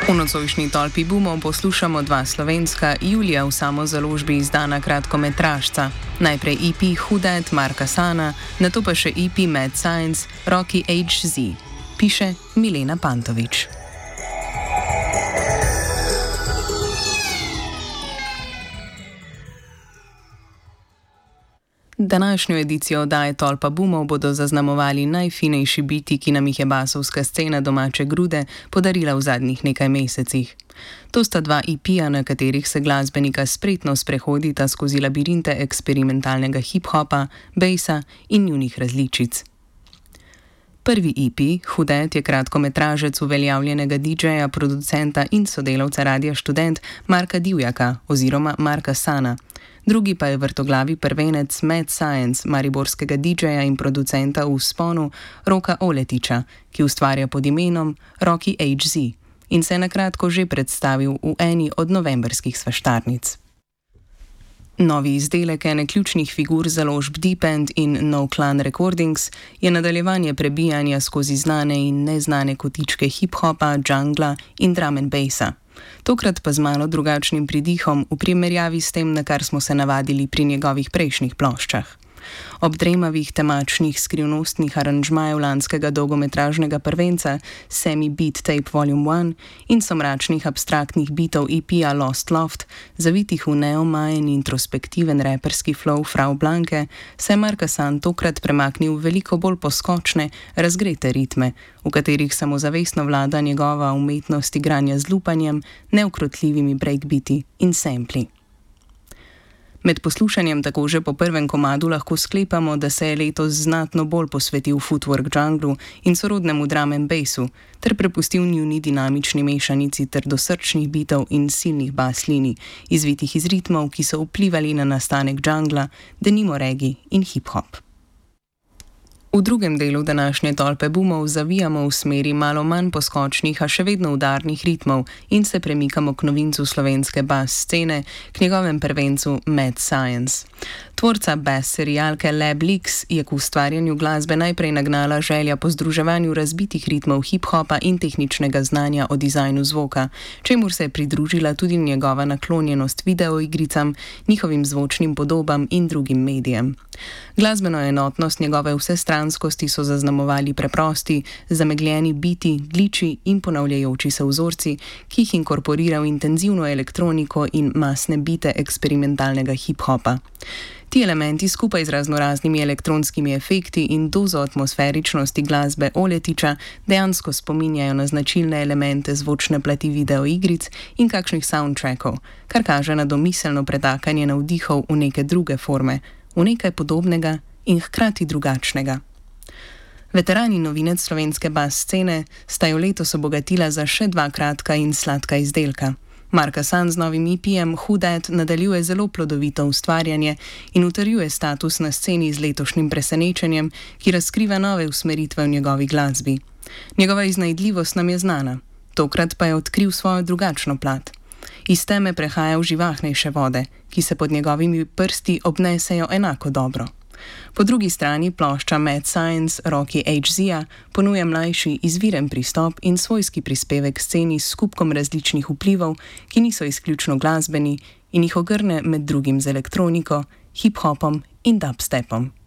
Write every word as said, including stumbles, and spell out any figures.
V nocojšnji tolpi bumov poslušamo dva slovenska, julija v samozaložbi izdana kratkometražca. Najprej E P Hudet Marka Sana, nato pa še E P Mad Science Rocky H Z. Piše Milena Pantovič. Današnjo edicijo oddaje Tolpa bumov bodo zaznamovali najfinejši biti, ki nam jih je basovska scena domače Grude podarila v zadnjih nekaj mesecih. To sta dva E P-ja, na katerih se glasbenika spretno sprehodita skozi labirinte eksperimentalnega hip-hopa, basa in njunih različic. Prvi E P, Hudet, je kratkometražec uveljavljenega D J-ja, producenta in sodelavca Radia Študent Marka Divjaka oziroma Marka Sana. Drugi pa je vrtoglavi prvenec Mad Science, mariborskega D J-ja in producenta v vzponu Roka Oletiča, ki ustvarja pod imenom Rocky H Z in se je nakratko že predstavil v eni od novembrskih svaštarnic. Novi izdelek ene ključnih figur založb Deep End in No Clan Recordings je nadaljevanje prebijanja skozi znane in neznane kotičke hip-hopa, džungla in drum and bassa. Tokrat pa z malo drugačnim pridihom v primerjavi s tem, na kar smo se navadili pri njegovih prejšnjih ploščah. Ob dremavih temačnih skrivnostnih aranžmajev lanskega dolgometražnega prvenca Semi Beat Tape Volume one in somračnih abstraktnih bitov E P-ja Lost Loft, zavitih v neomajen introspektiven reperski flow Frau Blanke, se je Marka San tokrat premaknil v veliko bolj poskočne, razgrete ritme, v katerih samozavestno vlada njegova umetnost igranja z lupanjem, neukrotljivimi breakbeati in sampli. Med poslušanjem tako že po prvem komadu lahko sklepamo, da se je letos znatno bolj posvetil footwork junglu in sorodnemu drum and bassu, ter prepustil njuni dinamični mešanici ter dosrčnih bitov in silnih bas linij, izvitih iz ritmov, ki so vplivali na nastanek jungla, denimo reggae in hip-hop. V drugem delu današnje tolpe bumov zavijamo v smeri malo manj poskočnih, a še vedno udarnih ritmov in se premikamo k novincu slovenske bas scene, k njegovem prvencu Mad Science. Tvorca bas serialke Lab Leaks je k ustvarjanju glasbe najprej nagnala želja po združevanju razbitih ritmov hip-hopa in tehničnega znanja o dizajnu zvoka, čemur se je pridružila tudi njegova naklonjenost videoigricam, njihovim zvočnim podobam in drugim medijem. Glasbeno enotnost njegove vsestranskosti so zaznamovali preprosti, zamegljeni biti, gliči in ponavljajoči se vzorci, ki jih inkorporira v intenzivno elektroniko in masne bite eksperimentalnega hip-hopa. Ti elementi skupaj z raznoraznimi elektronskimi efekti in dozo atmosferičnosti glasbe Oletiča dejansko spominjajo na značilne elemente zvočne plati videoigric in kakšnih soundtrackov, kar kaže na domiselno pretakanje navdihov v neke druge forme, v nekaj podobnega in hkrati drugačnega. Veterani novinec slovenske bas scene sta jo letos obogatila za še dva kratka in sladka izdelka. Marka San z novim E P-jem Hudet nadaljuje zelo plodovito ustvarjanje in utrjuje status na sceni z letošnjim presenečenjem, ki razkriva nove usmeritve v njegovi glasbi. Njegova iznajdljivost nam je znana, tokrat pa je odkril svojo drugačno plat. Iz teme prehaja v živahnejše vode, ki se pod njegovimi prsti obnesejo enako dobro. Po drugi strani plošča Mad Science Rocky H Z-ja ponuja mlajši, izviren pristop in svojski prispevek sceni s skupkom različnih vplivov, ki niso izključno glasbeni in jih ogrne med drugim z elektroniko, hip-hopom in dubstepom.